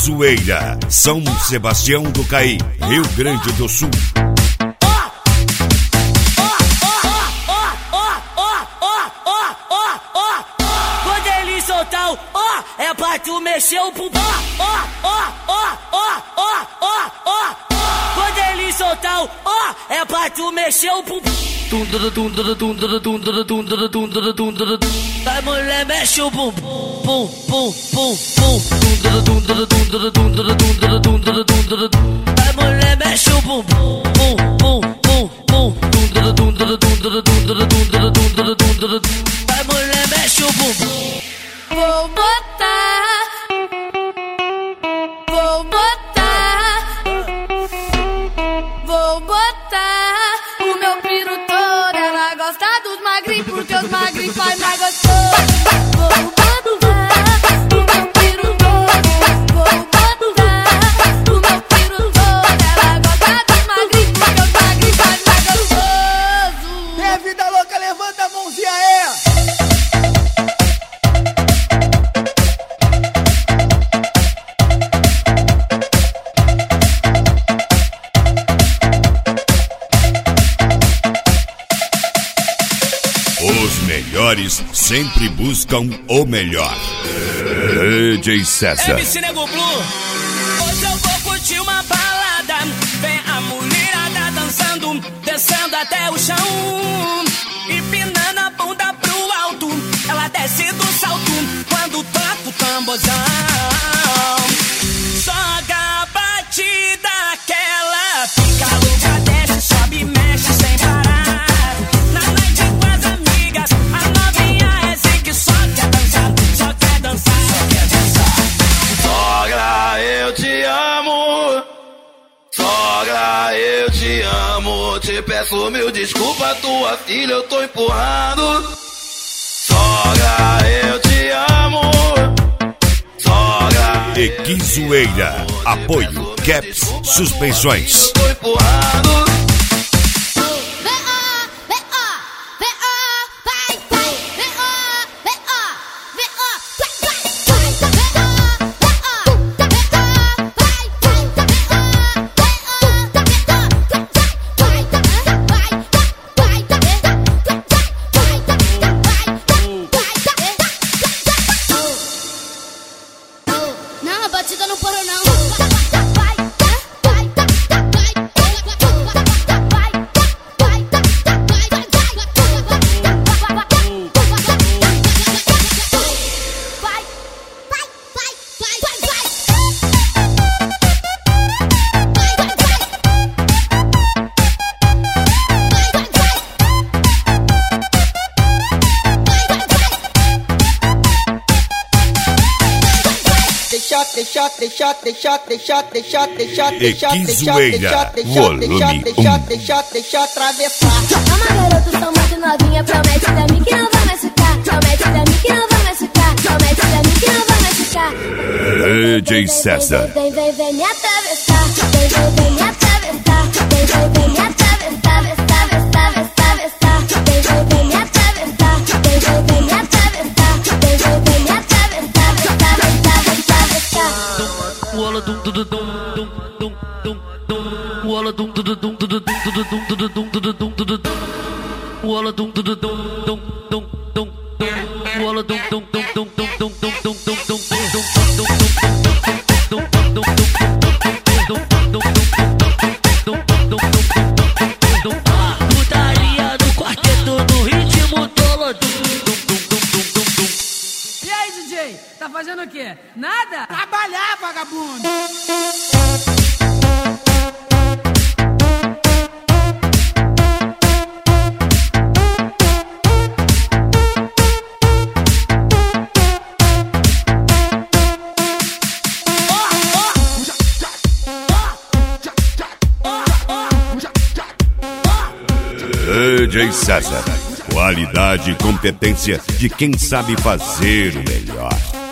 Zoeira, São Sebastião do Caí, Rio Grande do Sul. Quando ele soltar o é pra tu mexer o bumbum. Quando ele soltar o é pra tu mexer o bumbum. Vai mulher, mexe o bumbum, bum, bum, bum, bum. Vai mulher, mexe o bumbum, bum, bum, bum, bum. Vai mulher, mexe o bumbum. Vou botar o meu piru todo. Ela gosta dos magrinhos porque os magrinhos faz mais gostoso. Vou botar o meu piru todo. Vou botar o meu piru todo. Ela gosta dos magrinhos porque os magrinhos faz mais gostoso. É vida louca, levanta a mãozinha aí. Os melhores sempre buscam o melhor. DJ César. MC Nego Blue. Hoje eu vou curtir uma balada. Vem a mulherada dançando, descendo até o chão, empinando a bunda pro alto. Ela desce do salto quando toca o tamborzão. Joga a batida que ela fica louca, desce, sobe, mexe sem parar. Na noite com as amigas, a novinha é assim que só quer dançar, só quer dançar, só quer dançar. Sogra, eu te amo. Sogra, eu te amo. Te peço mil desculpas, tua filha eu tô empurrando. Sogra, eu te amo. Sogra, Equi Zoeira, apoio Caps Suspensões. eu tô empurrando. Não, a batida não parou não. Equi Zoeira, volume 1. Deixa atravessar. Calma, garoto, sou muito novinha. Promete pra mim que não vai machucar. Promete pra mim que não vai machucar. Promete pra mim que não vai machucar. DJ César. Vem me atravessar. Vem me atravessar. Vem me atravessar. Vem me atravessar. Vem me atravessar. Vem me atravessar. Walla dum dum dum dum dum dum dum. Walla dum dum dum dum dum dum dum dum dum dum. Walla dum dum dum dum dum dum dum. Walla dum dum dum dum dum dum dum dum dum dum. Putaria do quarteto do ritmo todo. E aí, DJ? Tá fazendo o quê? Nada? Trabalhar, vagabundo! DJ César, qualidade e competência de quem sabe fazer o melhor.